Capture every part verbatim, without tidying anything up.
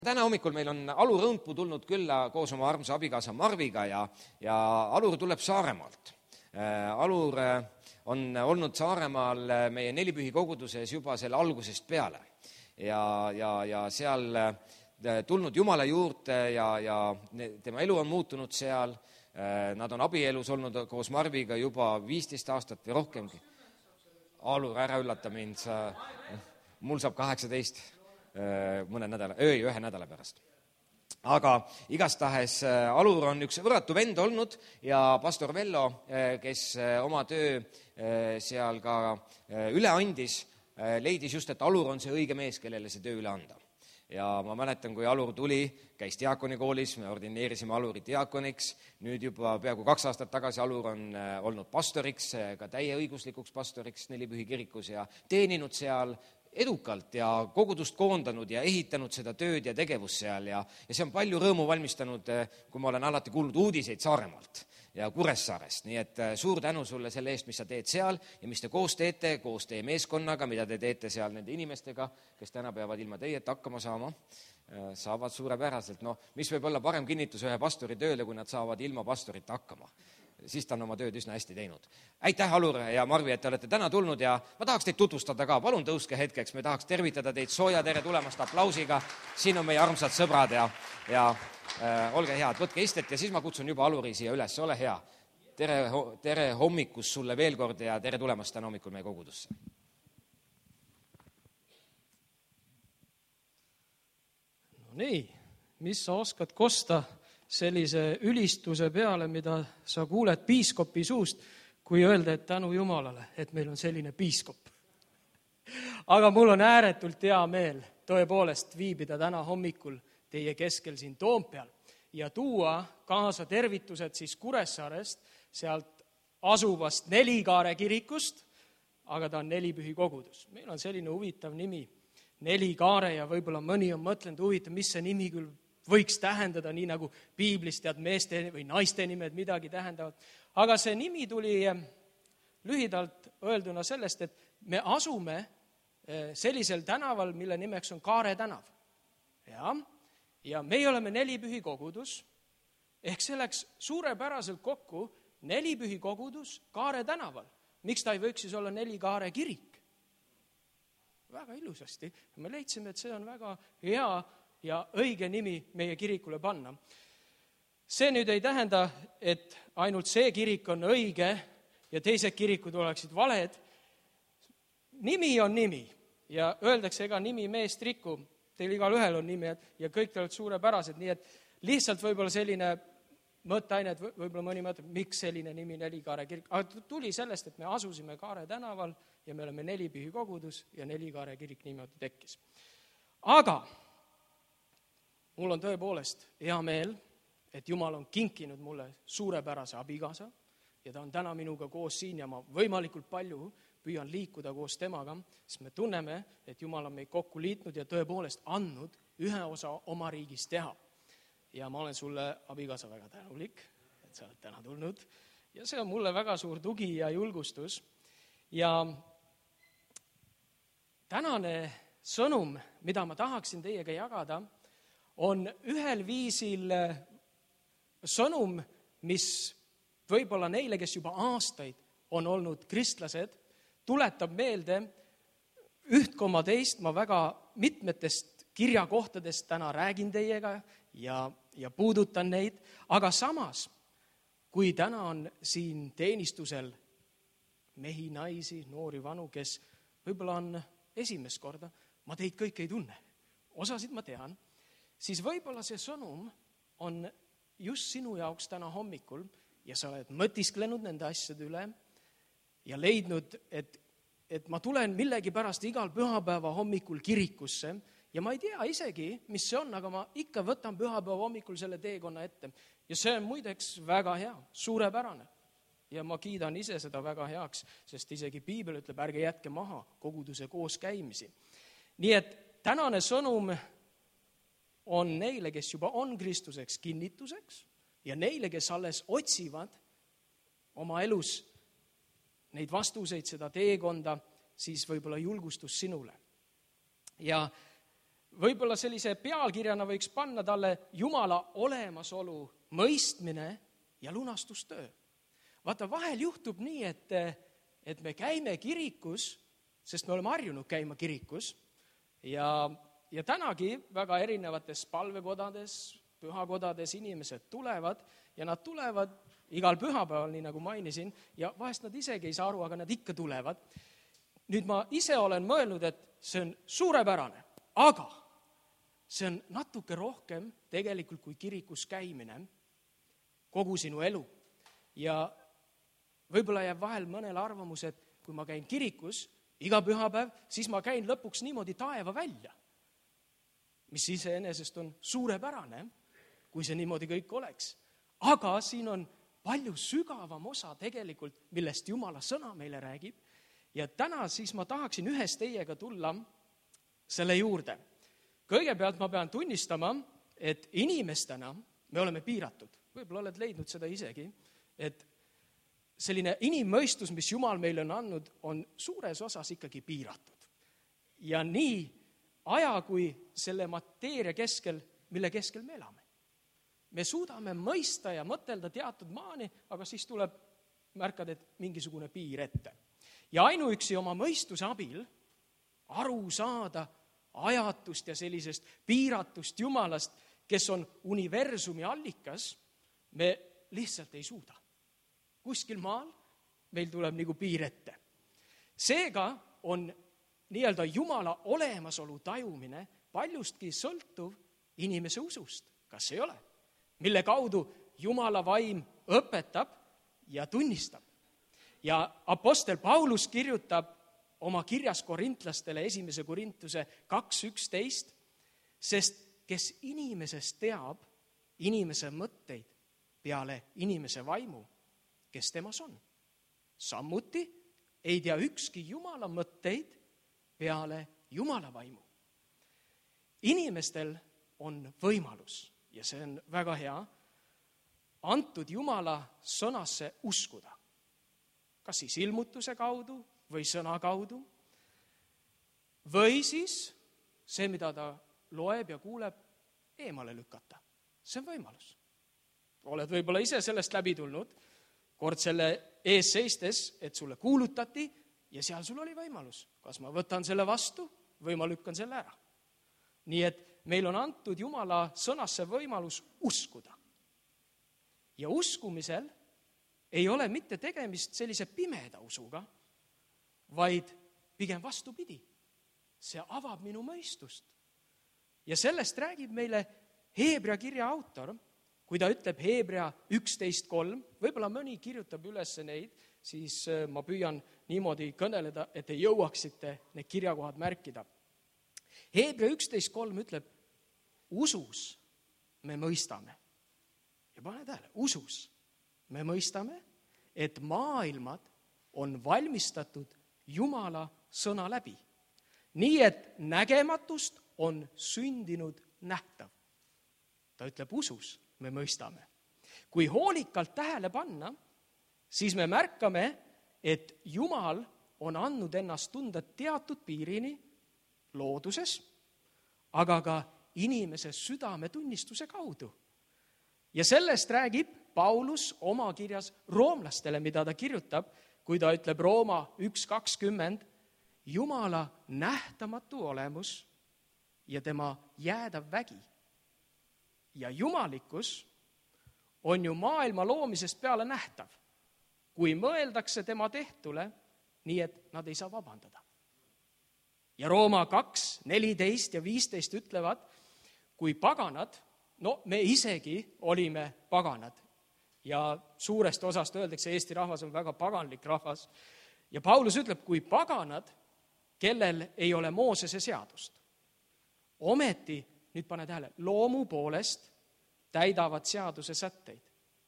Täna hommikul meil on Alur Õunpuu tulnud külla koos oma armsa abikaasa Marviga ja, ja Alur tuleb Saaremaalt. Alur on olnud Saaremaal meie nelipühi koguduses juba selle algusest peale ja, ja, ja seal tulnud Jumala juurde ja, ja tema elu on muutunud seal. Nad on abielus olnud koos Marviga juba viisteist aastat või rohkemgi. Alur, ära üllata mind, sa, mul saab kaheksateist mõne nädala, öö ühe nädala pärast. Aga igastahes Alur on üks võrratu vend olnud ja pastor Vello, kes oma töö seal ka üle andis, leidis just, et Alur on see õige mees, kellele see töö üle anda. Ja ma mäletan, kui Alur tuli, käis diakonikoolis, me ordineerisime Aluri diakoniks, nüüd juba peaaegu kaks aastat tagasi Alur on olnud pastoriks, ka täieõiguslikuks pastoriks Nelipühi kirikus ja teeninud seal edukalt ja kogudust koondanud ja ehitanud seda tööd ja tegevust seal ja, ja see on palju rõõmu valmistanud, kui ma olen alati kuulnud uudiseid Saaremaalt ja Kuressaarest. Nii et suur tänu sulle selle eest, mis sa teed seal ja mis te koos teete, koos teie meeskonnaga, mida te teete seal nende inimestega, kes täna peavad ilma teieta hakkama saama, saavad suurepäraselt. No, mis võib olla parem kinnitus ühe pastori tööle, kui nad saavad ilma pastorita hakkama. Siis ta on oma tööd üsna hästi teinud. Aitäh, Alur ja Marvi, et te olete täna tulnud ja ma tahaks teid tutvustada ka. Palun tõuske hetkeks, me tahaks tervitada teid sooja tere tulemast aplausiga. Siin on meie armsad sõbrad ja, ja äh, olge head, võtke istet ja siis ma kutsun juba Aluri siia üles. Ole hea. Tere, tere hommikus sulle veel kord ja tere tulemast täna hommikul meie kogudusse. No nii, mis sa oskad kosta sellise ülistuse peale, mida sa kuuled piiskopi suust, kui öelda, et tänu Jumalale, et meil on selline piiskop. Aga mul on ääretult hea meel tõepoolest viibida täna hommikul teie keskel siin Toompeal ja tuua kaasa tervitused siis Kuressaarest, sealt asuvast Nelikaare kirikust, aga ta on Nelipühi kogudus. Meil on selline huvitav nimi, Nelikaare, ja võib-olla mõni on mõtlenud, huvitav, mis see nimi küll võiks tähendada, nii nagu piiblist tead meeste või naiste nimed midagi tähendavad. Aga see nimi tuli lühidalt öelduna sellest, et me asume sellisel tänaval, mille nimeks on Kaare tänav. Ja, ja me oleme Nelipühi kogudus, ehk see läks suurepäraselt kokku Nelipühi kogudus Kaare tänaval. Miks ta ei võiks siis olla Nelikaare kirik? Väga ilusasti. Me leidsime, et see on väga hea ja õige nimi meie kirikule panna. See nüüd ei tähenda, et ainult see kirik on õige ja teised kirikud oleksid valed. Nimi on nimi ja öeldakse, ega nimi meest rikku. Teil igal ühel on nimi ja kõik te olete suurepärased, nii et lihtsalt võib-olla selline mõtteaine, et võib-olla mõni mõtleb, miks selline nimi Nelikaare kirik. Aga tuli sellest, et me asusime Kaare tänaval ja me oleme Nelipühi kogudus ja Nelikaare kirik niimoodi tekkis. Aga mul on tõepoolest hea meel, et Jumal on kinkinud mulle suurepärase abikaasa ja ta on täna minuga koos siin ja ma võimalikult palju püüan liikuda koos temaga, sest me tunneme, et Jumal on meid kokku liitnud ja tõepoolest andnud ühe osa oma riigis teha. Ja ma olen sulle, abikaasa, väga tänulik, et sa oled täna tulnud ja see on mulle väga suur tugi ja julgustus. Ja tänane sõnum, mida ma tahaksin teiega jagada, on ühel viisil sõnum, mis võib-olla neile, kes juba aastaid on olnud kristlased, tuletab meelde üht koma teist, ma väga mitmetest kirjakohtadest täna räägin teiega ja, ja puudutan neid, aga samas, kui täna on siin teenistusel mehi, naisi, noori, vanu, kes võib-olla on esimest korda, ma teid kõik ei tunne, osasid ma tean, siis võib-olla see sõnum on just sinu jaoks täna hommikul ja sa oled mõtisklenud nende asjade üle ja leidnud, et, et ma tulen millegi pärast igal pühapäeva hommikul kirikusse ja ma ei tea isegi, mis see on, aga ma ikka võtan pühapäeva hommikul selle teekonna ette. Ja see on muideks väga hea, suurepärane. Ja ma kiidan ise seda väga heaks, sest isegi piibel ütleb, ärge jätke maha koguduse koos käimisi. Nii et tänane sõnum on neile, kes juba on Kristuseks kinnituseks ja neile, kes alles otsivad oma elus neid vastuseid, seda teekonda, siis võib-olla julgustus sinule. Ja võib-olla sellise pealkirjana võiks panna talle Jumala olemasolu mõistmine ja lunastustöö. Vaata, vahel juhtub nii, et, et me käime kirikus, sest me oleme harjunud käima kirikus ja, ja tänagi väga erinevates palvekodades, pühakodades inimesed tulevad ja nad tulevad igal pühapäeval, nii nagu mainisin, ja vahest nad isegi ei saa aru, aga nad ikka tulevad. Nüüd ma ise olen mõelnud, et see on suurepärane, aga see on natuke rohkem tegelikult kui kirikus käimine, kogu sinu elu. Ja võib-olla jääb vahel mõnele arvamus, et kui ma käin kirikus iga pühapäev, siis ma käin lõpuks niimoodi taeva välja, mis iseenesest on suurepärane, kui see niimoodi kõik oleks. Aga siin on palju sügavam osa tegelikult, millest Jumala sõna meile räägib. Ja täna siis ma tahaksin ühes teiega tulla selle juurde. Kõigepealt ma pean tunnistama, et inimestena me oleme piiratud. Võib-olla oled leidnud seda isegi, et selline inimmõistus, mis Jumal meile on andnud, on suures osas ikkagi piiratud. Ja nii aja kui selle mateeria keskel, mille keskel me elame. Me suudame mõista ja mõtelda teatud maani, aga siis tuleb märkad, et mingisugune piir ette. Ja ainuüksi oma mõistuse abil aru saada ajatust ja sellisest piiratust Jumalast, kes on universumi allikas, me lihtsalt ei suuda. Kuskil maal meil tuleb nagu piir ette. Seega on nii-öelda Jumala olemasolu tajumine paljustki sõltuv inimese usust, kas ei ole, mille kaudu Jumala vaim õpetab ja tunnistab. Ja apostel Paulus kirjutab oma kirjas korintlastele esimese Korintuse kaks üksteist, sest kes inimesest teab inimese mõtteid peale inimese vaimu, kes temas on. Samuti ei tea ükski Jumala mõtteid peale Jumala vaimu. Inimestel on võimalus, ja see on väga hea, antud Jumala sõnasse uskuda. Kas siis ilmutuse kaudu või sõna kaudu, või siis see, mida ta loeb ja kuuleb, eemale lükata. See on võimalus. Oled võib-olla ise sellest läbi tulnud, kord selle ees seistes, et sulle kuulutati ja seal sul oli võimalus. Kas ma võtan selle vastu või ma lükkan selle ära. Nii et meil on antud Jumala sõnasse võimalus uskuda. Ja uskumisel ei ole mitte tegemist sellise pimeda usuga, vaid pigem vastupidi. See avab minu mõistust. Ja sellest räägib meile Heebrea kirja autor, kui ta ütleb Heebrea üksteist kolm, võib-olla mõni kirjutab üles neid, siis ma püüan niimoodi kõneleda, et ei jõuaksite need kirjakohad märkida. Heebrea üksteist kolm ütleb, usus me mõistame. Ja pane tähele, usus me mõistame, et maailmad on valmistatud Jumala sõna läbi. Nii et nägematust on sündinud nähtav. Ta ütleb, usus me mõistame. Kui hoolikalt tähele panna, siis me märkame, et Jumal on andnud ennast tunda teatud piirini looduses, aga ka inimese südametunnistuse kaudu. Ja sellest räägib Paulus oma kirjas roomlastele, mida ta kirjutab, kui ta ütleb Rooma üks kakskümmend, Jumala nähtamatu olemus ja tema jäädav vägi. Ja jumalikkus on ju maailma loomisest peale nähtav, kui mõeldakse tema tehtule, nii et nad ei saa vabandada. Ja Rooma kaks neliteist ja viisteist ütlevad, kui paganad, no me isegi olime paganad. Ja suurest osast öeldakse, Eesti rahvas on väga paganlik rahvas. Ja Paulus ütleb, kui paganad, kellel ei ole Moosese seadust, ometi, nüüd pane tähele, loomu poolest täidavad seaduse sätteid,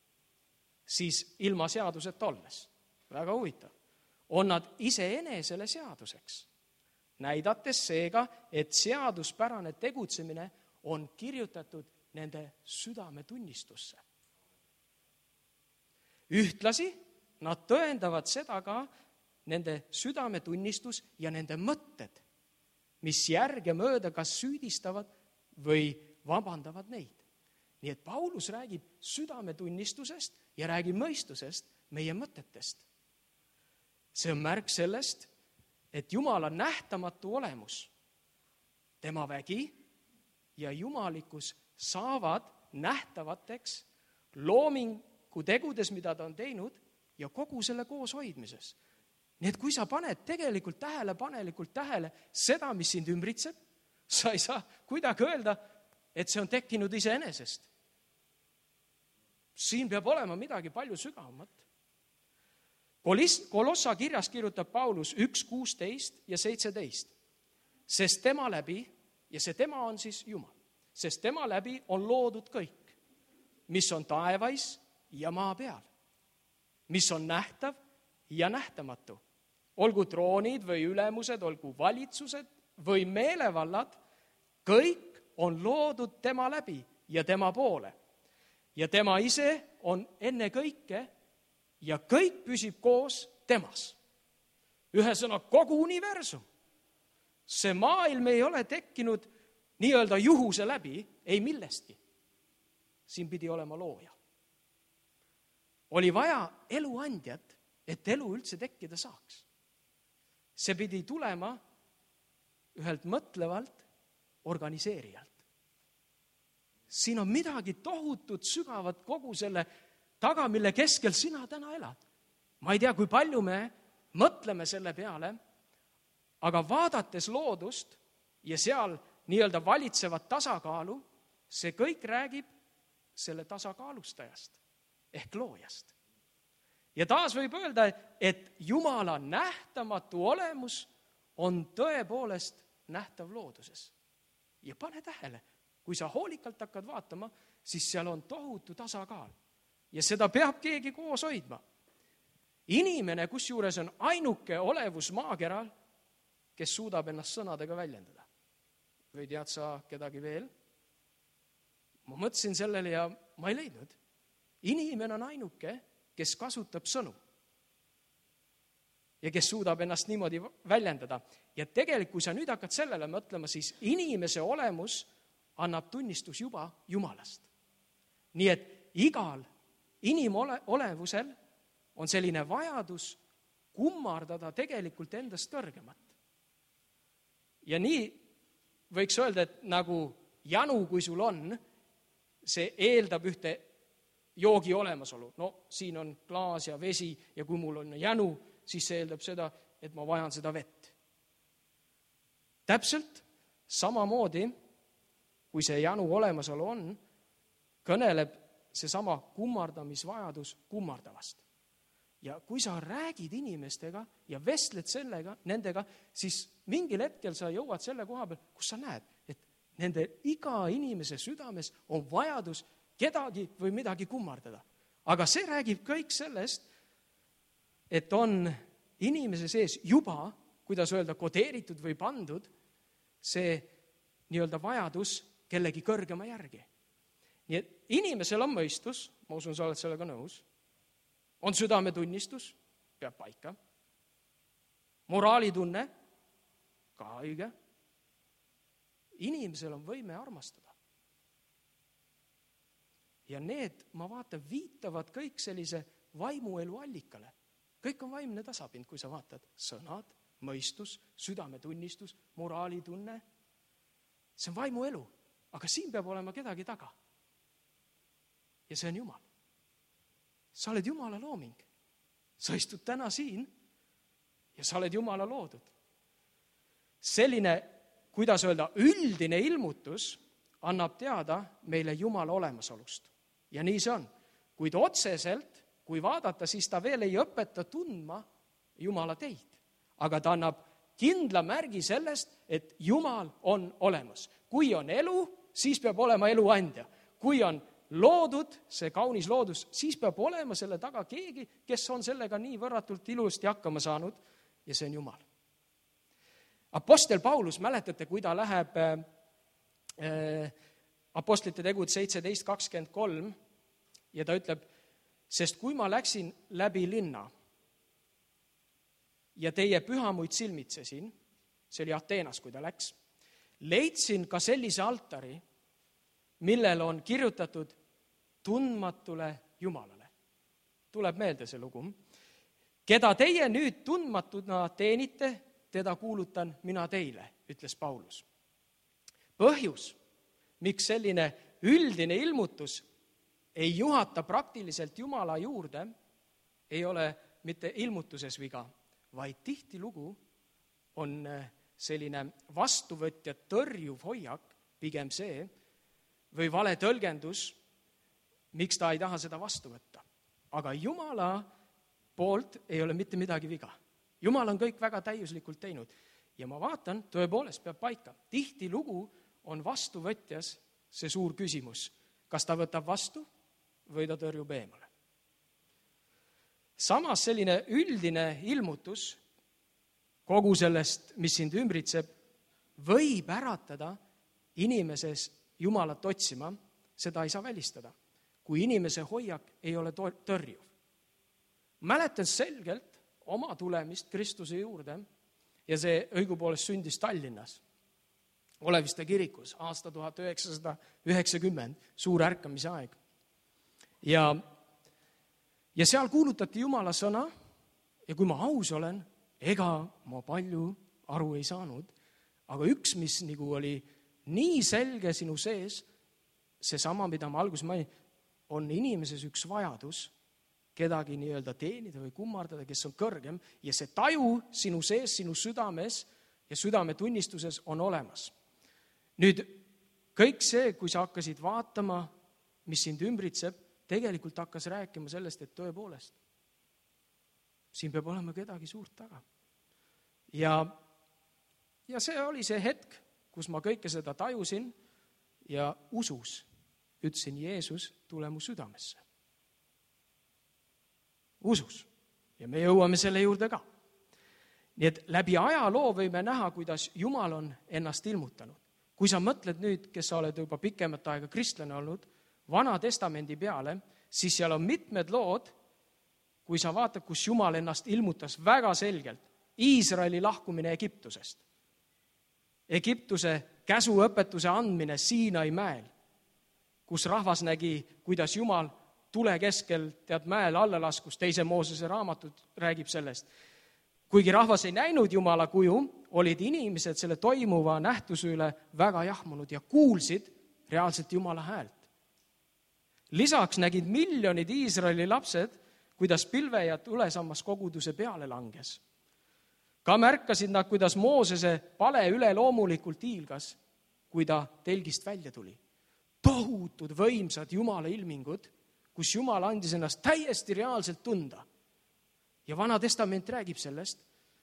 siis ilma seaduseta olles, väga huvitav, on nad iseenesele seaduseks, näidates seega, et seaduspärane tegutsemine on kirjutatud nende südametunnistusse. Ühtlasi nad tõendavad seda ka nende südametunnistus ja nende mõtted, mis järgemööda kas süüdistavad või vabandavad neid. Nii et Paulus räägib südametunnistusest ja räägib mõistusest, meie mõtetest. See on märk sellest, et Jumala nähtamatu olemus, tema vägi ja jumalikkus saavad nähtavateks loomingu tegudes, mida ta on teinud, ja kogu selle kooshoidmises. Nii et kui sa paned tegelikult tähelepanelikult tähele seda, mis sind ümbritseb, sa ei saa kuidagi öelda, et see on tekkinud iseenesest. Siin peab olema midagi palju sügavamat. Kolossa kirjas kirjutab Paulus üks kuusteist ja seitseteist. Sest tema läbi, ja see tema on siis Jumal, sest tema läbi on loodud kõik, mis on taevais ja maa peal, mis on nähtav ja nähtamatu. Olgu troonid või ülemused, olgu valitsused või meelevallad, kõik on loodud tema läbi ja tema poole. Ja tema ise on enne kõike ja kõik püsib koos temas. Ühesõna, kogu universum. See maailm ei ole tekkinud nii-öelda juhuse läbi, ei millestki. Siin pidi olema looja. Oli vaja eluandjat, et elu üldse tekkida saaks. See pidi tulema ühelt mõtlevalt organiseerijalt. Siin on midagi tohutut sügavat kogu selle taga, mille keskel sina täna elad. Ma ei tea, kui palju me mõtleme selle peale, aga vaadates loodust ja seal nii-öelda valitsevat tasakaalu, see kõik räägib selle tasakaalustajast ehk loojast. Ja taas võib öelda, et Jumala nähtamatu olemus on tõepoolest nähtav looduses. Ja pane tähele, kui sa hoolikalt hakkad vaatama, siis seal on tohutu tasakaal. Ja seda peab keegi koos hoidma. Inimene, kus juures on ainuke olevus maakeral, kes suudab ennast sõnadega väljendada. Või tead sa kedagi veel? Ma mõtlesin sellele ja ma ei leidnud. Inimene on ainuke, kes kasutab sõnu. Ja kes suudab ennast niimoodi väljendada. Ja tegelikult, kui sa nüüd hakkad sellele mõtlema, siis inimese olemus annab tunnistus juba Jumalast. Nii et igal inimolevusel on selline vajadus kummardada tegelikult endast kõrgemat. Ja nii võiks öelda, et nagu janu, kui sul on, see eeldab ühte joogi olemasolu. No siin on klaas ja vesi ja kui mul on janu, siis see eeldab seda, et ma vajan seda vett. Täpselt samamoodi, kui see janu olemasolu on, kõneleb see sama kummardamisvajadus kummardavast. Ja kui sa räägid inimestega ja vestled sellega, nendega, siis mingil hetkel sa jõuad selle koha peal, kus sa näed, et nende iga inimese südames on vajadus kedagi või midagi kummardada. Aga see räägib kõik sellest, et on inimese sees juba, kuidas öelda, kodeeritud või pandud see nii-öelda vajadus kellegi kõrgema järgi. Nii et inimesel on mõistus, ma usun, sa oled sellega nõus, on südametunnistus, peab paika, moraalitunne, ka õige, inimesel on võime armastada. Ja need, ma vaatan, viitavad kõik sellise vaimuelu allikale. Kõik on vaimne tasapind, kui sa vaatad sõnad, mõistus, südametunnistus, moraalitunne. See on vaimuelu, aga siin peab olema kedagi taga. Ja see on Jumal. Sa oled Jumala looming. Sa istud täna siin ja sa oled Jumala loodud. Selline, kuidas öelda, üldine ilmutus annab teada meile Jumala olemasolust. Ja nii see on. Kuid otseselt, kui vaadata, siis ta veel ei õpeta tundma Jumala teid. Aga ta annab kindla märgi sellest, et Jumal on olemas. Kui on elu, siis peab olema eluandja. Kui on loodud, see kaunis loodus, siis peab olema selle taga keegi, kes on sellega nii võrratult ilusti hakkama saanud, ja see on Jumal. Apostel Paulus, mäletate, kui ta läheb äh, Apostlite tegud seitseteist kakskümmend kolm ja ta ütleb, sest kui ma läksin läbi linna ja teie pühamuid silmitsesin, see oli Ateenas, kui ta läks, leidsin ka sellise altari, millel on kirjutatud tundmatule Jumalale. Tuleb meelde see lugu. Keda teie nüüd tundmatuna teenite, teda kuulutan mina teile, ütles Paulus. Põhjus, miks selline üldine ilmutus ei juhata praktiliselt Jumala juurde, ei ole mitte ilmutuses viga, vaid tihtilugu on selline vastuvõtja tõrjuv hoiak, pigem see, või vale tõlgendus, miks ta ei taha seda vastu võtta. Aga Jumala poolt ei ole mitte midagi viga. Jumal on kõik väga täiuslikult teinud. Ja ma vaatan, tõepoolest peab paika. Tihtilugu on vastuvõtjas see suur küsimus, kas ta võtab vastu või ta tõrjub eemale. Samas selline üldine ilmutus kogu sellest, mis sind ümbritseb, võib äratada inimeses Jumalat otsima, seda ei saa välistada, kui inimese hoiak ei ole tõrjuv. Mäletan selgelt oma tulemist Kristuse juurde ja see õigupoolest sündis Tallinnas, Oleviste kirikus, aasta tuhat üheksasada üheksakümmend, suur ärkamise aeg. Ja, ja seal kuulutati Jumala sõna ja kui ma aus olen, ega ma palju aru ei saanud, aga üks, mis nagu oli nii selge sinu sees, see sama, mida ma alguses mainin, on inimeses üks vajadus kedagi nii-öelda teenida või kummardada, kes on kõrgem ja see taju sinu sees, sinu südames ja südametunnistuses on olemas. Nüüd, kõik see, kui sa hakkasid vaatama, mis sind ümbritseb, tegelikult hakkas rääkima sellest, et tõepoolest, siin peab olema kedagi suurt taga. Ja, ja see oli see hetk, kus ma kõike seda tajusin ja usus ütlesin, Jeesus, tule mu südamesse. Usus. Ja me jõuame selle juurde ka. Nii et läbi ajaloo võime näha, kuidas Jumal on ennast ilmutanud. Kui sa mõtled nüüd, kes sa oled juba pikemat aega kristlane olnud, Vana Testamendi peale, siis seal on mitmed lood, kui sa vaatad, kus Jumal ennast ilmutas väga selgelt. Iisraeli lahkumine Egiptusest. Egiptuse käsuõpetuse andmine Siinai mäel, kus rahvas nägi, kuidas Jumal tule keskel tead mäel alla laskus, teise Moosese raamatut räägib sellest. Kuigi rahvas ei näinud Jumala kuju, olid inimesed selle toimuva nähtuse üle väga jahmunud ja kuulsid reaalselt Jumala häält. Lisaks nägid miljonid Iisraeli lapsed, kuidas pilve ja tulesammas koguduse peale langes. Ka märkasid nad, kuidas Moosese pale üle loomulikult hiilgas, kui ta telgist välja tuli. Tohutud võimsad Jumala ilmingud, kus Jumal andis ennast täiesti reaalselt tunda. Ja Vana Testament räägib sellest.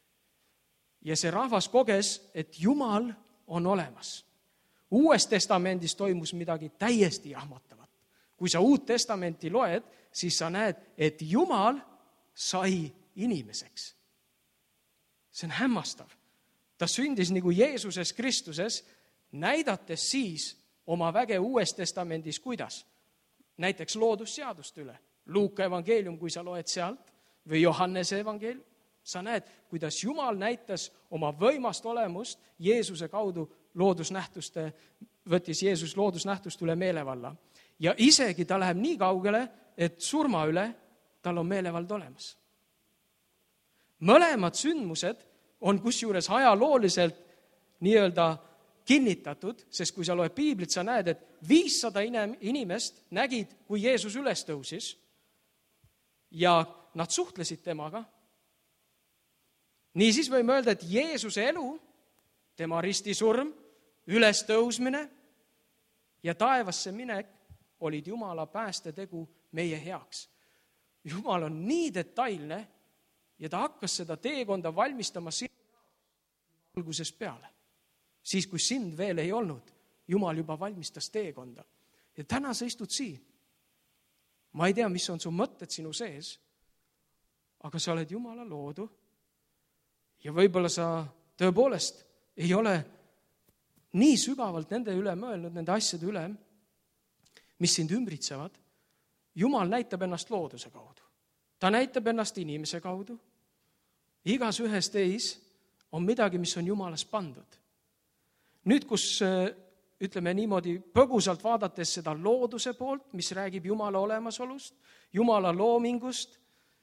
Ja see rahvas koges, et Jumal on olemas. Uues testamendis toimus midagi täiesti jahmatavat. Kui sa Uut Testamenti loed, siis sa näed, et Jumal sai inimeseks. See on hämmastav. Ta sündis nagu Jeesuses Kristuses, näidates siis oma väge Uues Testamendis kuidas. Näiteks loodusseadust üle. Luuka evangeelium, kui sa loed sealt, või Johannese evangeelium, sa näed, kuidas Jumal näitas oma võimast olemust Jeesuse kaudu loodusnähtuste, võttis Jeesus loodusnähtust üle meelevalla. Ja isegi ta läheb nii kaugele, et surma üle tal on meelevald olemas. Mõlemad sündmused on kusjuures ajalooliselt nii-öelda kinnitatud, sest kui sa loed piiblit, sa näed, et viissada inimest nägid, kui Jeesus üles tõusis ja nad suhtlesid temaga. Niisiis võime öelda, et Jeesuse elu, tema ristisurm, üles tõusmine ja taevasse minek olid Jumala päästetegu meie heaks. Jumal on nii detailne ja ta hakkas seda teekonda valmistama algusest peale. Siis, kui sind veel ei olnud, Jumal juba valmistas teekonda. Ja täna sa istud siin. Ma ei tea, mis on su mõtted sinu sees, aga sa oled Jumala loodu ja võib-olla sa tõepoolest ei ole nii sügavalt nende üle mõelnud, nende asjade üle, mis sind ümbritsevad. Jumal näitab ennast looduse kaudu. Ta näitab ennast inimese kaudu. Igas ühes teis on midagi, mis on Jumalas pandud. Nüüd, kus ütleme niimoodi põgusalt vaadates seda looduse poolt, mis räägib Jumala olemasolust, Jumala loomingust,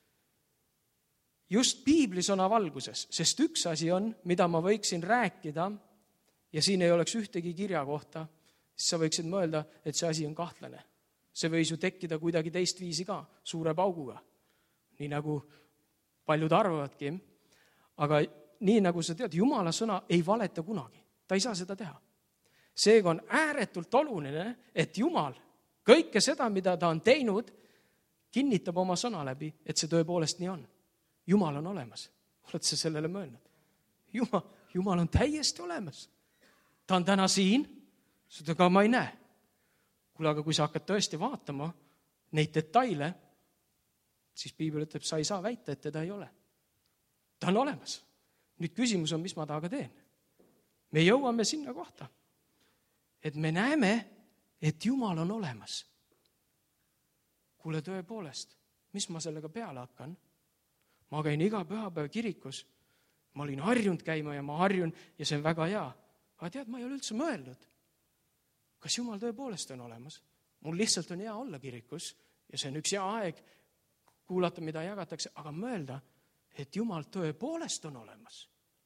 just piiblisõna valguses, sest üks asi on, mida ma võiksin rääkida ja siin ei oleks ühtegi kirja kohta, siis sa võiksid mõelda, et see asi on kahtlane. See võis ju tekkida kuidagi teist viisi ka, suure pauguga, nii nagu paljud arvavadki. Aga nii nagu sa tead, Jumala sõna ei valeta kunagi, ta ei saa seda teha. Seega on ääretult oluline, et Jumal kõike seda, mida ta on teinud, kinnitab oma sõna läbi, et see tõepoolest nii on. Jumal on olemas. Oled sa sellele mõelnud? Jumal, Jumal on täiesti olemas. Ta on täna siin, seda ka ma ei näe. Kuule, aga kui sa hakkad tõesti vaatama neid detaile, siis Piibel ütleb, sa ei saa väita, et teda ei ole. Ta on olemas. Nüüd küsimus on, mis ma taaga teen. Me jõuame sinna kohta, et me näeme, et Jumal on olemas. Kuule, tõepoolest, mis ma sellega peale hakkan? Ma käin iga pühapäev kirikus, ma olin harjunud käima ja ma harjun ja see on väga hea. Aga tead, ma ei ole üldse mõelnud, kas Jumal tõepoolest on olemas. Mul lihtsalt on hea olla kirikus ja see on üks hea aeg kuulata, mida jagatakse, aga mõelda, et Jumal tõepoolest on olemas.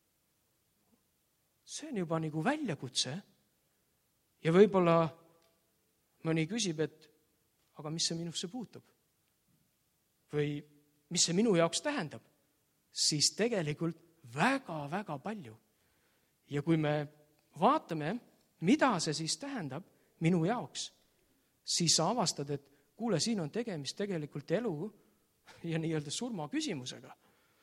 See on juba nagu väljakutse ja võib-olla mõni küsib, et aga mis see minusse puutub? Või mis see minu jaoks tähendab? Siis tegelikult väga-väga palju. Ja kui me vaatame, mida see siis tähendab minu jaoks, siis sa avastad, et kuule, siin on tegemist tegelikult elu ja nii-öelda surma küsimusega.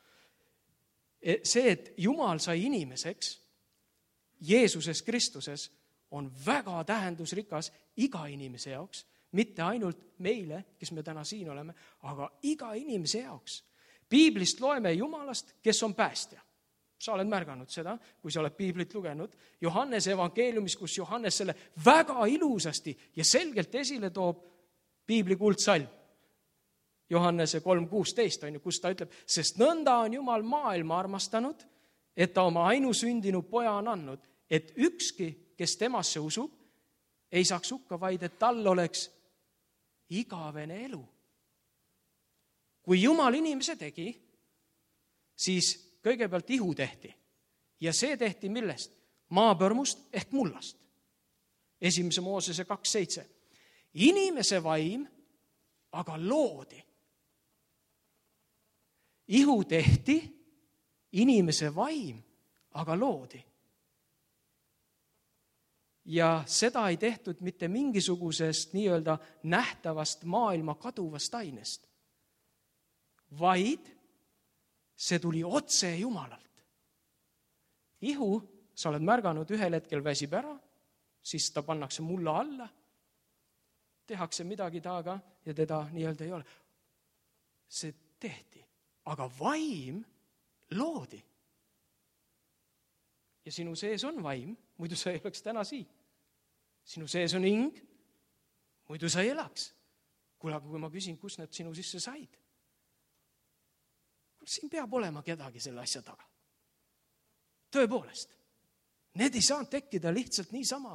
See, et Jumal sai inimeseks Jeesuses Kristuses, on väga tähendusrikas iga inimese jaoks, mitte ainult meile, kes me täna siin oleme, aga iga inimese jaoks. Piiblist loeme Jumalast, kes on päästja. Sa oled märganud seda, kui sa oled Piiblit lugenud. Johannese evangeeliumis, kus Johannes selle väga ilusasti ja selgelt esile toob Piibli kuldsalm. Johannese kolm kuusteist, on ju, kus ta ütleb, sest nõnda on Jumal maailma armastanud, et ta oma ainusündinu poja on andnud, et ükski, kes temasse usub, ei saaks hukka, vaid et tal oleks igavene elu. Kui Jumal inimese tegi, siis kõigepealt ihu tehti. Ja see tehti millest? Maapõrmust ehk mullast. Esimese Moosese kaks seitse. Inimese vaim aga loodi. Ihu tehti, inimese vaim aga loodi. Ja seda ei tehtud mitte mingisugusest nii-öelda nähtavast maailma kaduvast ainest, vaid see tuli otse Jumalalt. Ihu, sa oled märganud, ühel hetkel väsib ära, siis ta pannakse mulla alla, tehakse midagi taaga ja teda nii-öelda ei ole. See tehti, aga vaim loodi. Ja sinu sees on vaim, muidu sa ei oleks täna siin. Sinu sees on hing, muidu sa ei elaks. Kuule, aga kui ma küsin, kus need sinu sisse said? Siin peab olema kedagi selle asja taga. Tõepoolest. Need ei saa tekkida lihtsalt niisama.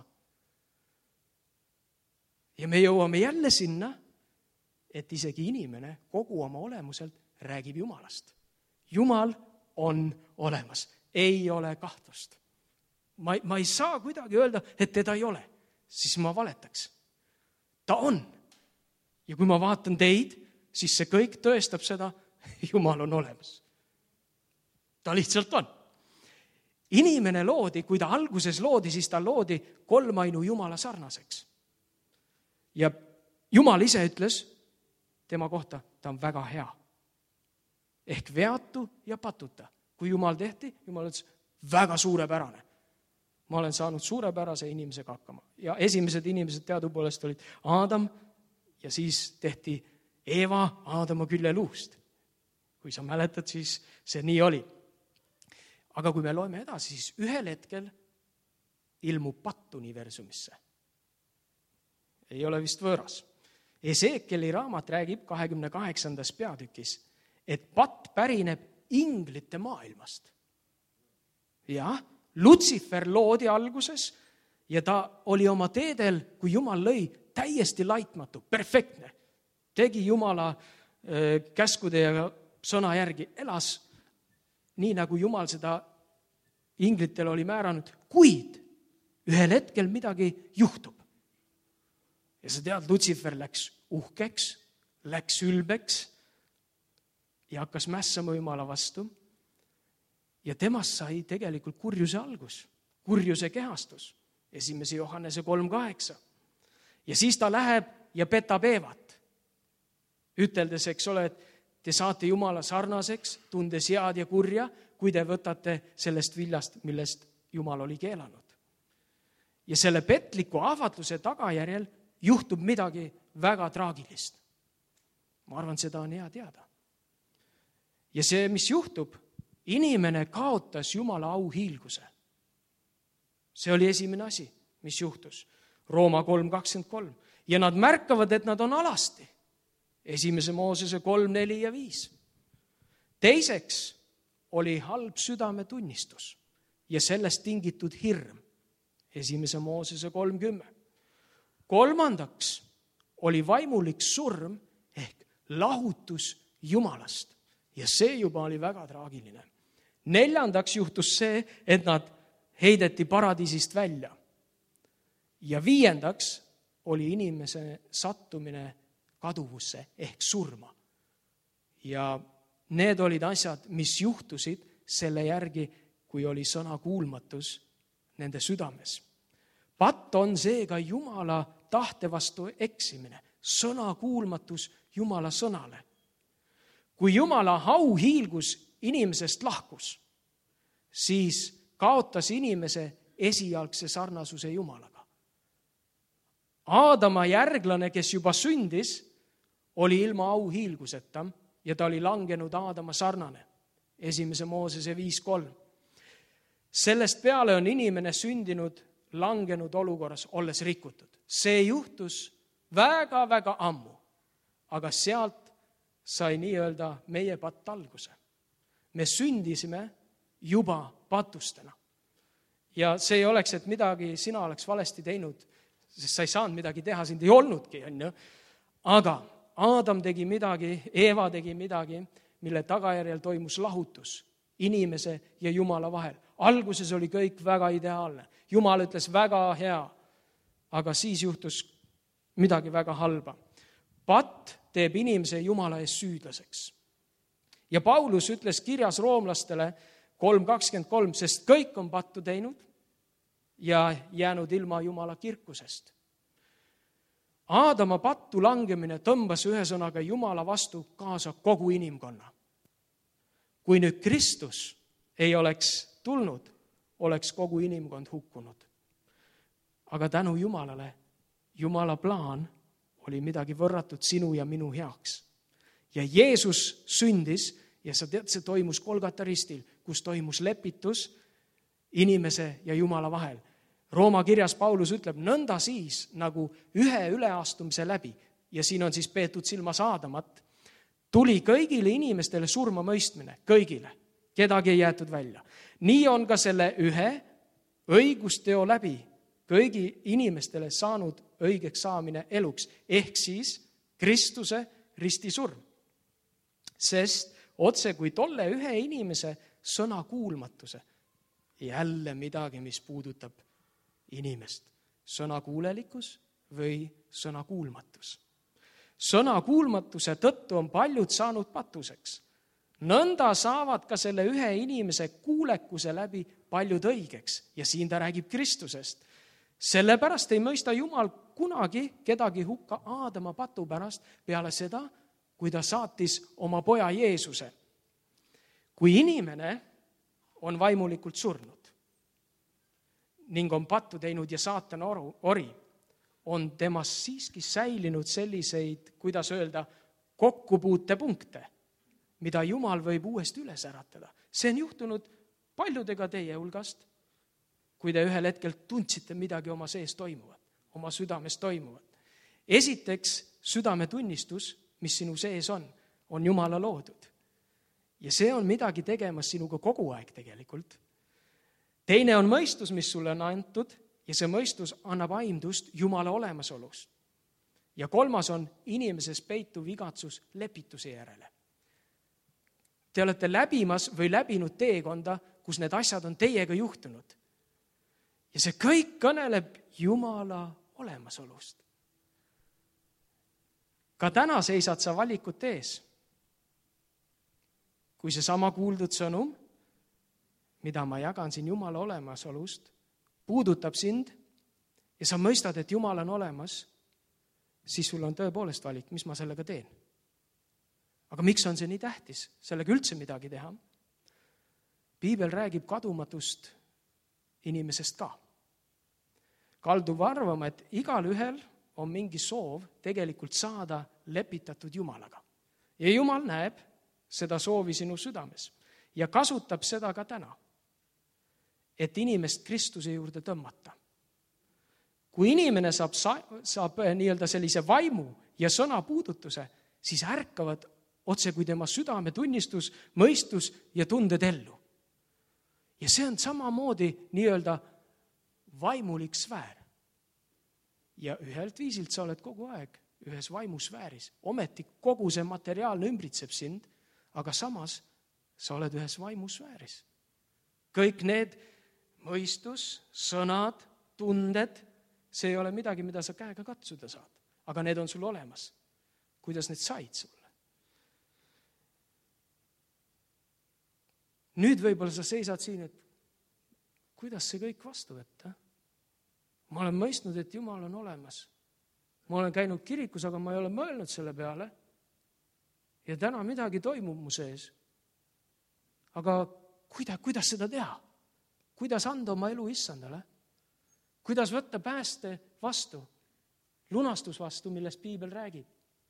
Ja me jõuame jälle sinna, et isegi inimene kogu oma olemuselt räägib Jumalast. Jumal on olemas. Ei ole kahtlust. Ma, ma ei saa kuidagi öelda, et teda ei ole. Siis ma valetaks. Ta on. Ja kui ma vaatan teid, siis see kõik tõestab seda, Jumal on olemas. Ta lihtsalt on. Inimene loodi, kui ta alguses loodi, siis ta loodi kolmainu Jumala sarnaseks. Ja Jumal ise ütles tema kohta, ta on väga hea. Ehk veatu ja patuta. Kui Jumal tehti, Jumal ütles, väga suurepärane. Ma olen saanud suurepärase inimesega hakkama. Ja esimesed inimesed teadupoolest olid Aadam ja siis tehti Eeva Aadama küljeluust. Kui sa mäletad, siis see nii oli. Aga kui me loeme edasi, siis ühel hetkel ilmub patt universumisse. Ei ole vist võõras. Esekieli raamat räägib kahekümne kaheksandas peatükis, et patt pärineb inglite maailmast. jah, Lutsifer loodi alguses ja ta oli oma teedel, kui Jumal lõi, täiesti laitmatu, perfektne. Tegi Jumala käskude ja sõna järgi, elas nii, nagu Jumal seda inglitel oli määranud, kuid ühel hetkel midagi juhtub. Ja sa tead, Lutsifer läks uhkeks, läks ülbeks ja hakkas mässama Jumala vastu. Ja temast sai tegelikult kurjuse algus, kurjuse kehastus, esimese Johannese kolm kaheksa. Ja siis ta läheb ja petab Eevat, üteldes, eks ole, et te saate Jumala sarnaseks, tundes head ja kurja, kui te võtate sellest viljast, millest Jumal oli keelanud. Ja selle petliku ahvatluse tagajärjel juhtub midagi väga traagilist. Ma arvan, seda on hea teada. Ja see, mis juhtub, inimene kaotas Jumala auhiilguse. See oli esimene asi, mis juhtus. Rooma kolm kakskümmend kolm. Ja nad märkavad, et nad on alasti. Esimese Moosese kolm, neli ja viis. Teiseks oli halb südametunnistus ja sellest tingitud hirm. Esimese Moosese kolmkümmend. Kolmandaks oli vaimulik surm ehk lahutus Jumalast. Ja see juba oli väga traagiline. Neljandaks juhtus see, et nad heideti paradiisist välja. Ja viiendaks oli inimese sattumine kaduvusse ehk surma. Ja need olid asjad, mis juhtusid selle järgi, kui oli sõna kuulmatus nende südames. Patt on seega Jumala tahte vastu eksimine, sõna kuulmatus Jumala sõnale. Kui Jumala auhiilgus inimesest lahkus, siis kaotas inimese esialgse sarnasuse Jumalaga. Aadama järglane, kes juba sündis, oli ilma auhiilguseta ja ta oli langenud Aadama sarnane. Esimese Moosese viis kolm. Sellest peale on inimene sündinud langenud olukorras, olles rikutud. See juhtus väga-väga ammu, aga sealt sai nii-öelda meie patt alguse. Me sündisime juba patustena. Ja see ei oleks, et midagi sina oleks valesti teinud, sest sa ei saanud midagi teha, sind ei olnudki. On ju? Aga Aadam tegi midagi, Eeva tegi midagi, mille tagajärjel toimus lahutus inimese ja Jumala vahel. Alguses oli kõik väga ideaalne. Jumal ütles väga hea, aga siis juhtus midagi väga halba. Patt teeb inimese Jumala ees süüdlaseks. Ja Paulus ütles kirjas roomlastele kolm kakskümmend kolm, sest kõik on pattu teinud ja jäänud ilma Jumala kirkusest. Aadama pattu langemine tõmbas ühe sõnaga Jumala vastu kaasa kogu inimkonna. Kui nüüd Kristus ei oleks tulnud, oleks kogu inimkond hukkunud. Aga tänu Jumalale, Jumala plaan oli midagi võrratut sinu ja minu heaks. Ja Jeesus sündis ja sa tead, see toimus Golgata ristil, kus toimus lepitus inimese ja Jumala vahel. Rooma kirjas Paulus ütleb, nõnda siis nagu ühe üleastumise läbi, ja siin on siis peetud silmas Aadamat, tuli kõigile inimestele surma mõistmine, kõigile, kedagi ei jäetud välja. Nii on ka selle ühe õigusteo läbi kõigi inimestele saanud õigeks saamine eluks, ehk siis Kristuse ristisurm. Sest otse kui tolle ühe inimese sõna kuulmatuse, jälle midagi, mis puudutab inimest. Sõna kuulelikkus või sõna kuulmatus. Sõna kuulmatuse tõttu on paljud saanud patuseks. Nõnda saavad ka selle ühe inimese kuulekuse läbi paljud õigeks. Ja siin ta räägib Kristusest. Sellepärast ei mõista Jumal kunagi kedagi hukka Aadama patu pärast peale seda, kui ta saatis oma poja Jeesuse. Kui inimene on vaimulikult surnud ning on pattu teinud ja saatana ori, on temas siiski säilinud selliseid, kuidas öelda, kokkupuutepunkte, mida Jumal võib uuesti üles äratada. See on juhtunud paljudega teie hulgast, kui te ühel hetkel tundsite midagi oma sees toimuvat, oma südames toimuvat. Esiteks, südametunnistus, mis sinu sees on, on Jumala loodud. Ja see on midagi tegemas sinuga kogu aeg tegelikult. teine on mõistus, mis sulle on antud ja see mõistus annab aimdust Jumala olemasolust. Ja kolmas on inimeses peituv igatsus lepituse järele. Te olete läbimas või läbinud teekonda, kus need asjad on teiega juhtunud. Ja see kõik kõneleb Jumala olemasolust. Ka täna seisad sa valikut ees. Kui see sama kuuldud sõnum, mida ma jagan siin Jumala olemasolust, puudutab sind ja sa mõistad, et Jumal on olemas, siis sul on tõepoolest valik, mis ma sellega teen. Aga miks on see nii tähtis? Sellega üldse midagi teha. Piibel räägib kadumatust inimesest ka. Kaldub arvama, et igal ühel on mingi soov tegelikult saada lepitatud Jumalaga. Ja Jumal näeb seda soovi sinu südames ja kasutab seda ka täna, et inimest Kristuse juurde tõmmata. Kui inimene saab, saab nii-öelda sellise vaimu ja sõna puudutuse, siis ärkavad otse kui tema südame tunnistus, mõistus ja tunded ellu. Ja see on samamoodi nii-öelda vaimulik sfäär. Ja ühelt viisilt sa oled kogu aeg ühes vaimusfääris. Ometi kogu see materiaalne ümbritseb sind, aga samas sa oled ühes vaimusfääris. Kõik need mõistus, sõnad, tunded, see ei ole midagi, mida sa käega katsuda saad. Aga need on sul olemas. Kuidas need said sulle? Nüüd võib-olla sa seisad siin, et kuidas see kõik vastu võtta? Ma olen mõistnud, et Jumal on olemas. Ma olen käinud kirikus, aga ma ei ole mõelnud selle peale. Ja täna midagi toimub mu sees. Aga kuidas, kuidas seda teha? Kuidas anda oma elu Issandale? Kuidas võtta pääste vastu? Lunastus vastu, millest Piibel räägib.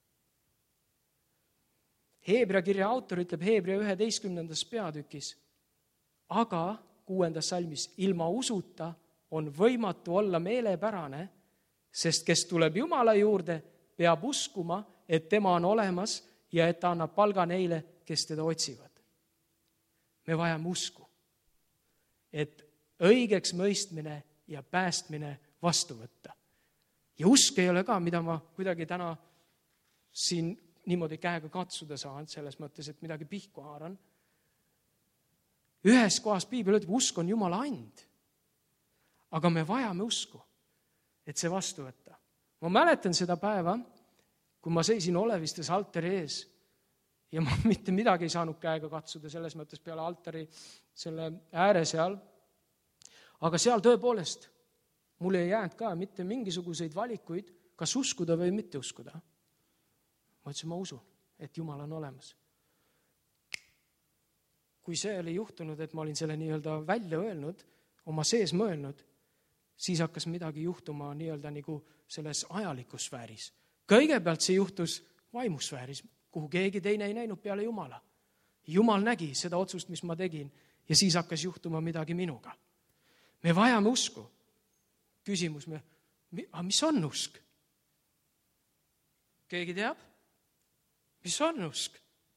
Heebrea kirja autor ütleb Heebrea üheteistkümnendas peatükis, aga kuuendas salmis ilma usuta on võimatu olla meelepärane, sest kes tuleb Jumala juurde, peab uskuma, et tema on olemas ja et ta annab palga neile, kes teda otsivad. Me vajame usku, et õigeks mõistmine ja päästmine vastu võtta. Ja usk ei ole ka, mida ma kuidagi täna siin niimoodi käega katsuda saan, selles mõttes, et midagi pihku haaran. Ühes kohas Piibel ütleb, usk on Jumala and. Aga me vajame usku, et see vastu võtta. Ma mäletan seda päeva, kui ma seisin Olevistes altari ees ja ma mitte midagi ei saanud käega katsuda, selles mõttes peale altari selle ääre seal. Aga seal tõepoolest mul ei jäänud ka mitte mingisuguseid valikuid, kas uskuda või mitte uskuda. Ma ütlesin, ma usun, et Jumal on olemas. Kui see oli juhtunud, et ma olin selle nii-öelda välja öelnud, oma sees mõelnud, siis hakkas midagi juhtuma nii-öelda nagu selles ajalikus sfääris. Kõigepealt see juhtus vaimusfääris, kuhu keegi teine ei näinud peale Jumala. Jumal nägi seda otsust, mis ma tegin, ja siis hakkas juhtuma midagi minuga. Me vajame usku. Küsimus, me, mis on usk? Keegi teab? Mis on usk?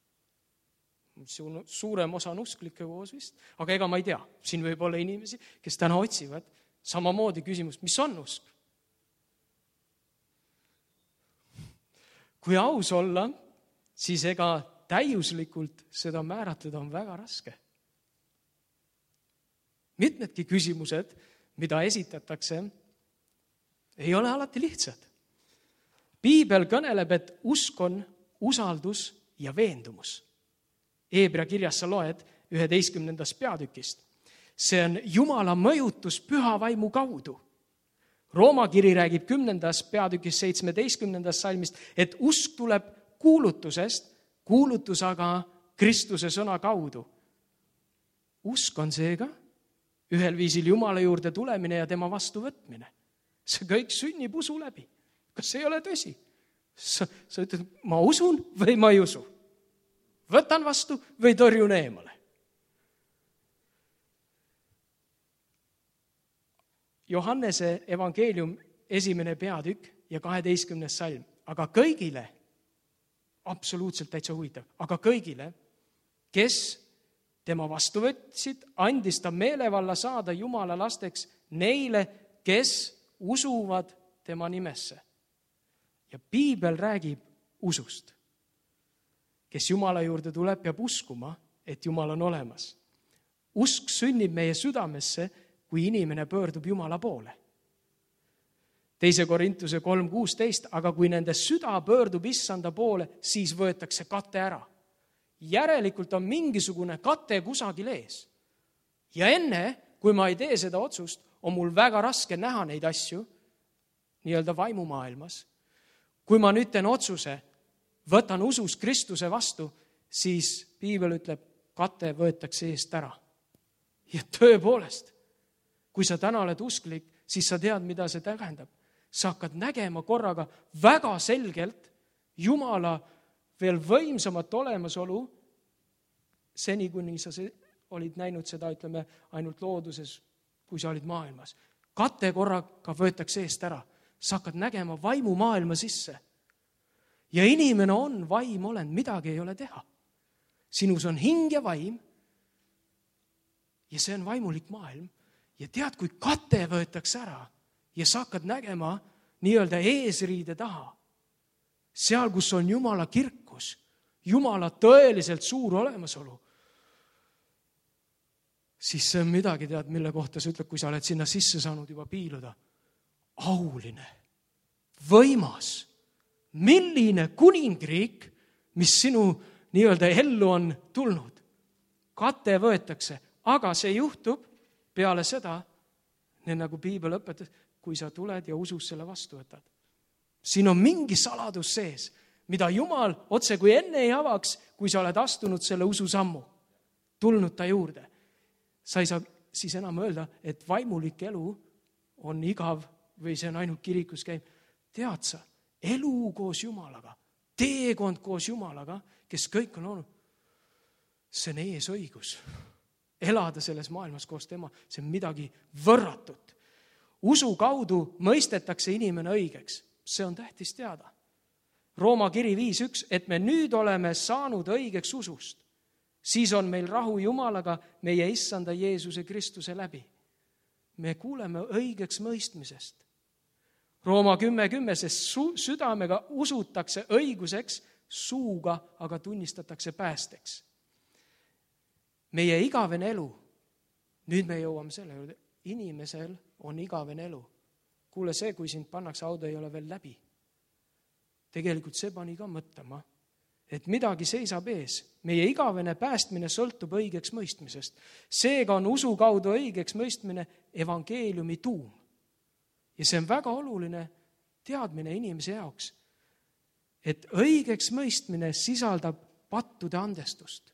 Suurem osa on usklike koos vist, aga ega ma ei tea. Siin võib olla inimesi, kes täna otsivad samamoodi küsimust, mis on usk? Kui aus olla, siis ega täiuslikult seda määratleda on väga raske. Mitmedki küsimused, mida esitatakse, ei ole alati lihtsad. Piibel kõneleb, et usk on usaldus ja veendumus. Heebrea kirjas sa loed üheteistkümnendast peatükist. See on Jumala mõjutus püha vaimu kaudu. Rooma kiri räägib kümnendas peatükis seitsmeteistkümnendast salmist, et usk tuleb kuulutusest, kuulutus aga Kristuse sõna kaudu. Usk on seega ühel viisil Jumala juurde tulemine ja tema vastu võtmine. See kõik sünnib usu läbi. Kas see ei ole tõsi? Sa, sa ütled, ma usun või ma ei usu? Võtan vastu või tõrjun eemale? Johannese evangeelium esimene peatükk ja kaheteistkümnes salm. Aga kõigile, absoluutselt täitsa huvitav, aga kõigile, kes tema vastu võtsid, andis ta meelevalla saada Jumala lasteks neile, kes usuvad tema nimesse. Ja piibel räägib usust. Kes Jumala juurde tuleb, peab uskuma, et Jumal on olemas. Usk sünnib meie südamesse, kui inimene pöördub Jumala poole. Teise Korintuse kolm kuusteist, aga kui nende süda pöördub issanda poole, siis võetakse kate ära. Järelikult on mingisugune kate kusagil ees. Ja enne, kui ma ei tee seda otsust, on mul väga raske näha neid asju, nii-öelda vaimumaailmas. Kui ma nüüd teen otsuse, võtan usus Kristuse vastu, siis piibel ütleb, kate võetakse eest ära. Ja tõepoolest, kui sa täna oled usklik, siis sa tead, mida see tähendab. Sa hakkad nägema korraga väga selgelt Jumala veel võimsamat olemasolu, seni kuni sa olid näinud seda, ütleme, ainult looduses, kui sa olid maailmas. Kate korraga võetakse eest ära. Sa hakkad nägema vaimu maailma sisse. Ja inimene on vaim olend, midagi ei ole teha. Sinus on hing ja vaim ja see on vaimulik maailm. Ja tead, kui kate võetakse ära ja sa hakkad nägema nii-öelda eesriide taha, seal, kus on Jumala kirkus, Jumala tõeliselt suur olemasolu, siis see on midagi, tead, mille kohta sa ütled, kui sa oled sinna sisse saanud juba piiluda. Auline, võimas, milline kuningriik, mis sinu nii-öelda ellu on tulnud. Kate võetakse, aga see juhtub peale seda, nii nagu piibel õpetas, kui sa tuled ja usus selle vastu võtad. Siin on mingi saladus sees, mida Jumal otse kui enne ei avaks, kui sa oled astunud selle usu sammu, tulnud ta juurde. Sa ei saa siis enam öelda, et vaimulik elu on igav või see on ainult kirikus käib. Tead sa, elu koos Jumalaga, teekond koos Jumalaga, kes kõik on olnud, see on eesõigus. Elada selles maailmas koos tema, see on midagi võrratut. Usu kaudu mõistetakse inimene õigeks. See on tähtis teada. Rooma kiri viis üks, et me nüüd oleme saanud õigeks usust. Siis on meil rahu Jumalaga meie issanda Jeesuse Kristuse läbi. Me kuuleme õigeks mõistmisest. Rooma kümme kümme, sest südamega usutakse õiguseks, suuga aga tunnistatakse päästeks. Meie igavene elu, nüüd me jõuame selle juurde, inimesel on igavene elu. Kuule, see, kui sind pannakse, auto ei ole veel läbi. Tegelikult see pani ka mõtlema, et midagi seisab ees. Meie igavene päästmine sõltub õigeks mõistmisest. Seega on usu kaudu õigeks mõistmine evangeeliumi tuum. Ja see on väga oluline teadmine inimese jaoks, et õigeks mõistmine sisaldab pattude andestust.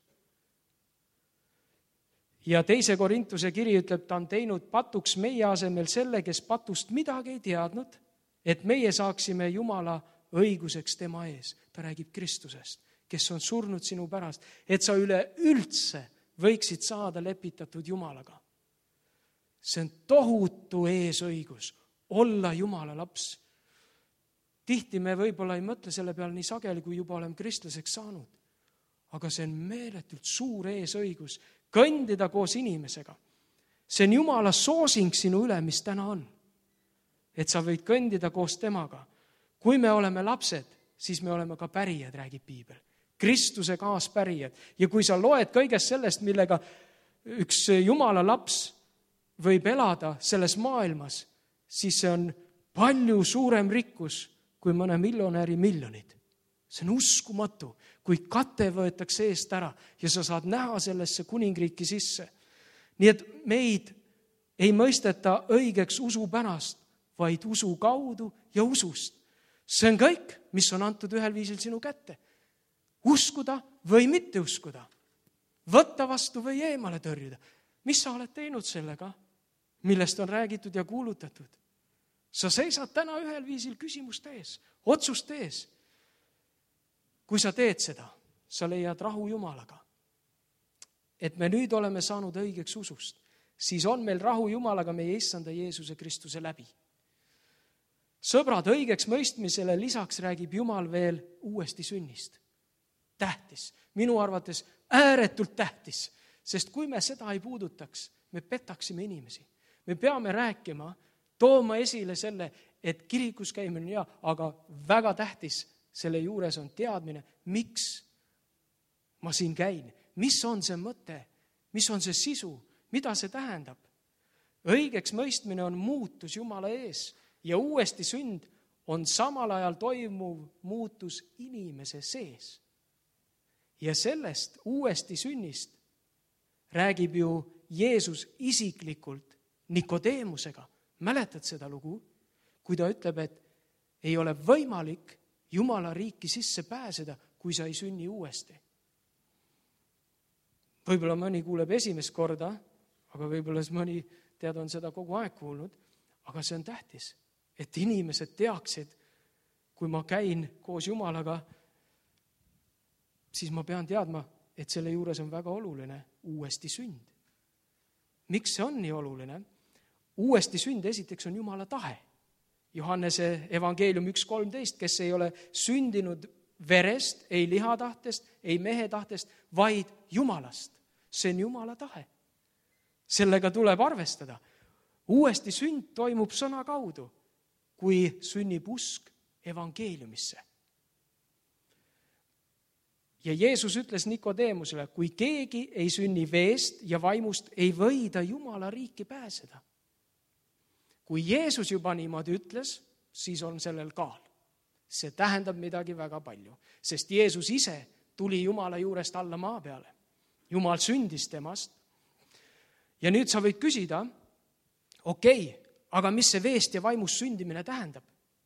Ja teise Korintuse kiri ütleb, ta on teinud patuks meie asemel selle, kes patust midagi ei teadnud, et meie saaksime Jumala õiguseks tema ees. Ta räägib Kristusest, kes on surnud sinu pärast, et sa üle üldse võiksid saada lepitatud Jumalaga. See on tohutu eesõigus, olla Jumala laps. Tihti me võib-olla ei mõtle selle peale nii sageli, kui juba oleme kristlaseks saanud. Aga see on meeletult suur eesõigus, kõndida koos inimesega. See on Jumala soosing sinu üle, mis täna on. Et sa võid kõndida koos temaga. Kui me oleme lapsed, siis me oleme ka pärijad, räägib piibel. Kristuse kaaspärijad. Ja kui sa loed kõigest sellest, millega üks Jumala laps võib elada selles maailmas, siis see on palju suurem rikkus kui mõne miljonäri miljonid. See on uskumatu, kui kate võetakse eest ära ja sa saad näha sellesse kuningriiki sisse. Nii et meid ei mõisteta õigeks usu pärast, vaid usu kaudu ja usust. See on kõik, mis on antud ühel viisil sinu kätte. Uskuda või mitte uskuda. Võtta vastu või eemale tõrjuda. Mis sa oled teinud sellega, millest on räägitud ja kuulutatud? Sa seisad täna ühel viisil küsimuste ees, otsuste ees. Kui sa teed seda, sa leiad rahu Jumalaga. Et me nüüd oleme saanud õigeks usust, siis on meil rahu Jumalaga meie issanda Jeesuse Kristuse läbi. Sõbrad, õigeks mõistmisele lisaks räägib Jumal veel uuesti sünnist. Tähtis, minu arvates ääretult tähtis, Sest kui me seda ei puudutaks, me petaksime inimesi. Me peame rääkima, tooma esile selle, et kirikus käimine on hea, aga väga tähtis selle juures on teadmine, miks ma siin käin, mis on see mõte, mis on see sisu, mida see tähendab. Õigeks mõistmine on muutus Jumala ees ja uuesti sünd on samal ajal toimuv muutus inimese sees. Ja sellest uuesti sünnist räägib ju Jeesus isiklikult Nikodeemusega. Mäletad seda lugu? Kui ta ütleb, et ei ole võimalik Jumala riiki sisse pääseda, kui sa ei sünni uuesti. Võib-olla mõni kuuleb esimest korda, aga võib-olla mõni tead on seda kogu aeg kuulnud, aga see on tähtis, et inimesed teaksid, kui ma käin koos Jumalaga, siis ma pean teadma, et selle juures on väga oluline uuesti sünd. Miks see on nii oluline? Uuesti sünd esiteks on Jumala tahe. Johannese evangeelium üks kolmteist, kes ei ole sündinud verest, ei lihatahtest, ei mehe tahtest, vaid Jumalast. See on Jumala tahe. Sellega tuleb arvestada. Uuesti sünd toimub sõna kaudu, kui sünnib usk evangeeliumisse. Ja Jeesus ütles Nikodeemusele, kui keegi ei sünni veest ja vaimust, ei või ta Jumala riiki pääseda. Kui Jeesus juba niimoodi ütles, siis on sellel kaal. See tähendab midagi väga palju, sest Jeesus ise tuli Jumala juurest alla maa peale. Jumal sündis temast. Ja nüüd sa võid küsida, okei, okay, aga mis see veest ja vaimust sündimine tähendab?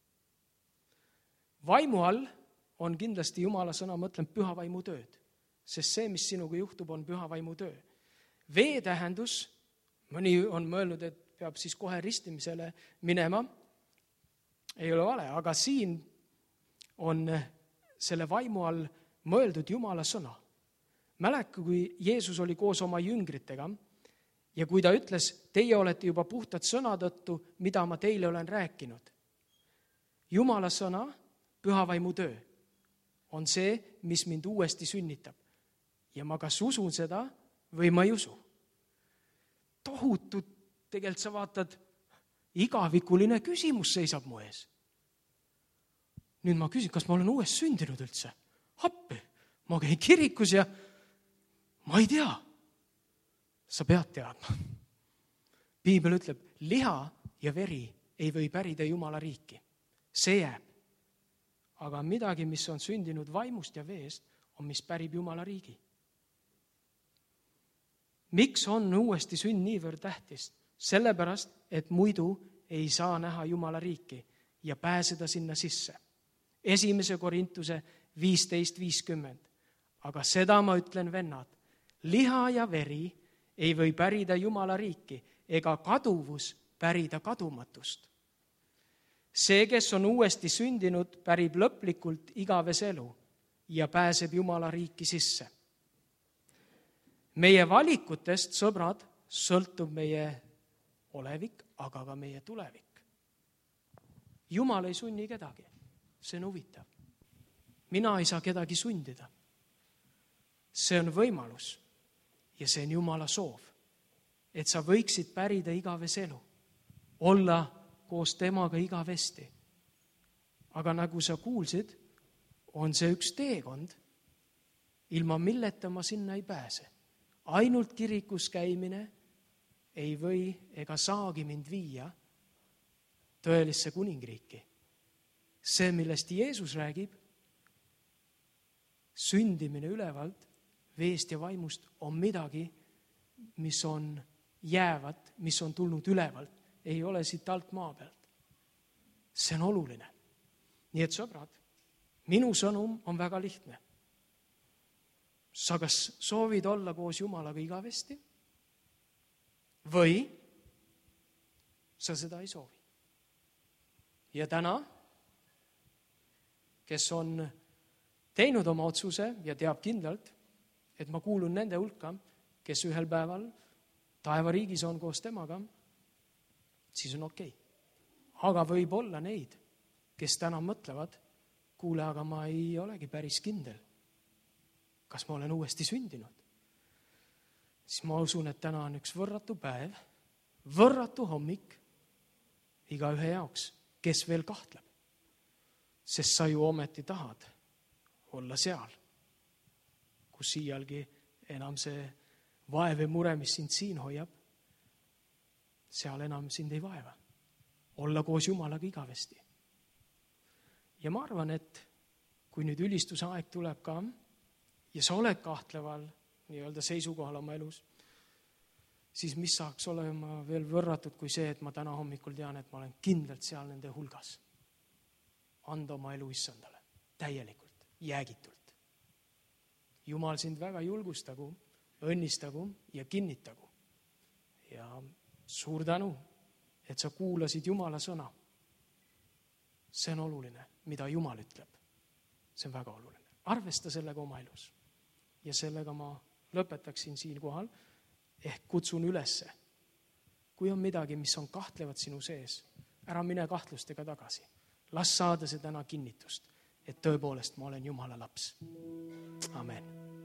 Vaimu all on kindlasti Jumala sõna, mõtlen püha vaimu tööd, sest see, mis sinuga juhtub, on püha vaimu töö. Vee tähendus, mõni on mõelnud, et peab siis kohe ristimisele minema, ei ole vale, aga siin on selle vaimu all mõeldud Jumala sõna. Mäleka, kui Jeesus oli koos oma jüngritega ja kui ta ütles, teie olete juba puhtad sõna tõttu, mida ma teile olen rääkinud. Jumala sõna, püha vaimu töö, on see, mis mind uuesti sünnitab. Ja ma kas usun seda või ma ei usu. Tohutut, tegelikult sa vaatad, igavikuline küsimus seisab mu ees. Nüüd ma küsin, kas ma olen uuesti sündinud üldse? Appi, ma käin kirikus ja ma ei tea. Sa pead teadma. Piibel ütleb, liha ja veri ei või pärida Jumala riiki. See jääb. Aga midagi, mis on sündinud vaimust ja veest, on mis pärib Jumala riigi. Miks on uuesti sünd niivõrd tähtis? Sellepärast, et muidu ei saa näha Jumala riiki ja pääseda sinna sisse. Esimese Korintuse viisteist viiskümmend. Aga seda ma ütlen, vennad, liha ja veri ei või pärida Jumala riiki ega kaduvus pärida kadumatust. See, kes on uuesti sündinud, pärib lõplikult igavese elu ja pääseb Jumala riiki sisse. Meie valikutest, sõbrad, sõltub meie olevik, aga ka meie tulevik. Jumal ei sunni kedagi. See on huvitav. Mina ei saa kedagi sundida. See on võimalus ja see on Jumala soov, et sa võiksid pärida igavese elu, olla koos temaga igavesti. Aga nagu sa kuulsid, on see üks teekond, ilma milleta ma sinna ei pääse. Ainult kirikus käimine ei või ega saagi mind viia tõelisse kuningriiki. See, millest Jeesus räägib, sündimine ülevalt, veest ja vaimust, on midagi, mis on jäävat, mis on tulnud ülevalt, ei ole siit alt maa pealt. See on oluline. Nii et sõbrad, minu sõnum on väga lihtne. Sa kas soovid olla koos Jumalaga igavesti või sa seda ei soovi. Ja täna, kes on teinud oma otsuse ja teab kindlalt, et ma kuulun nende hulka, kes ühel päeval taevariigis on koos temaga, siis on okei. Aga võib olla neid, kes täna mõtlevad, kuule, aga ma ei olegi päris kindel. Kas ma olen uuesti sündinud? siis ma usun, et täna on üks võrratu päev, võrratu hommik igaühe jaoks, kes veel kahtleb. Sest sa ju ometi tahad olla seal, kus siialgi enam see vaev ja mure, mis sind siin hoiab, seal enam sind ei vaeva. Olla koos Jumalaga igavesti. Ja ma arvan, et kui nüüd ülistuse aeg tuleb ka ja sa oled kahtleval nii-öelda seisukohal oma elus, siis mis saaks olema veel võrratud kui see, et ma täna hommikul tean, et ma olen kindlalt seal nende hulgas. Anda oma elu Issandale täielikult, jäägitult. Jumal sind väga julgustagu, õnnistagu ja kinnitagu. Ja suur tänu, et sa kuulasid Jumala sõna. See on oluline, mida Jumal ütleb. See on väga oluline. Arvesta sellega oma elus. Ja sellega ma lõpetaksin siin kohal, ehk kutsun ülesse. Kui on midagi, mis on kahtlevad sinu sees, ära mine kahtlustega tagasi. Las saada see täna kinnitust, et tõepoolest ma olen Jumala laps. Amen.